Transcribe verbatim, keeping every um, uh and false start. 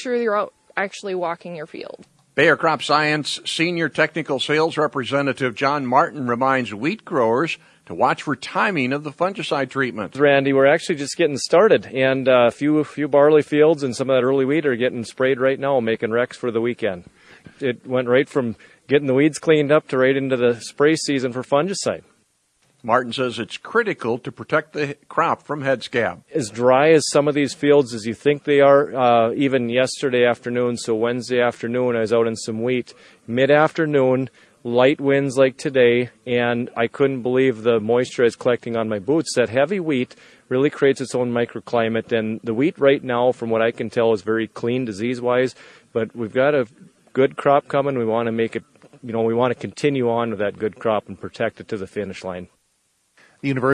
sure you're out actually walking your field. Bayer Crop Science Senior Technical Sales Representative John Martin reminds wheat growers to watch for timing of the fungicide treatment. Randy, we're actually just getting started, and a uh, few few barley fields and some of that early wheat are getting sprayed right now, making wrecks for the weekend. It went right from getting the weeds cleaned up to right into the spray season for fungicide. Martin says it's critical to protect the crop from head scab. As dry as some of these fields as you think they are, uh, even yesterday afternoon, so Wednesday afternoon, I was out in some wheat. Mid-afternoon, light winds like today, and I couldn't believe the moisture I was collecting on my boots. That heavy wheat really creates its own microclimate, and the wheat right now, from what I can tell, is very clean disease-wise, but we've got a good crop coming. We want to make it, you know, we want to continue on with that good crop and protect it to the finish line. The University